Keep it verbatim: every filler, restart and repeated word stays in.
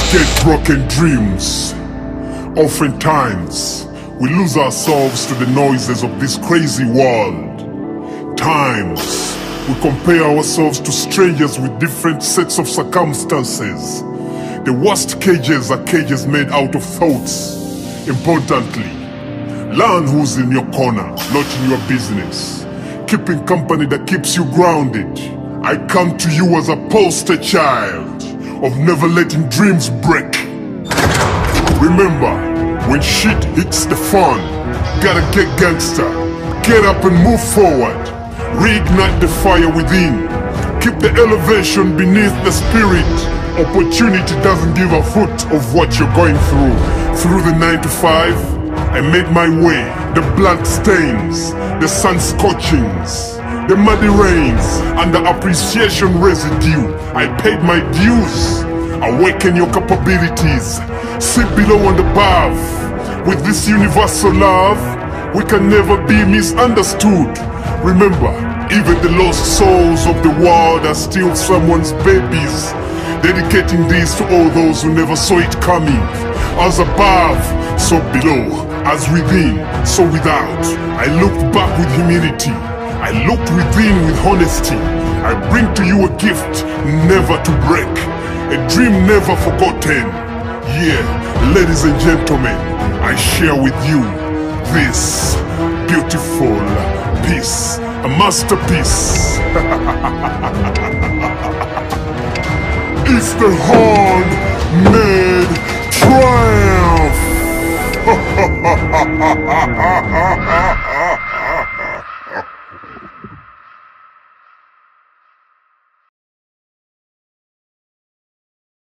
get broken dreams. Oftentimes, we lose ourselves to the noises of this crazy world. Times, we compare ourselves to strangers with different sets of circumstances. The worst cages are cages made out of thoughts. Importantly, learn who's in your corner, not in your business. Keeping company that keeps you grounded. I come to you as a poster child of never letting dreams break. Remember, when shit hits the fan, gotta get gangster. Get up and move forward. Reignite the fire within. Keep the elevation beneath the spirit. Opportunity doesn't give a foot of what you're going through. Through the nine to five, I made my way. The blood stains, the sun scorchings, the muddy rains, and the appreciation residue. I paid my dues. Awaken your capabilities. Sit below and above. With this universal love, we can never be misunderstood. Remember, even the lost souls of the world are still someone's babies. Dedicating this to all those who never saw it coming. As above, so below. As within, so without. I looked back with humility. I looked within with honesty. I bring to you a gift never to break. A dream never forgotten. Yeah, ladies and gentlemen, I share with you this beautiful piece. A masterpiece. It's the handmade triumph.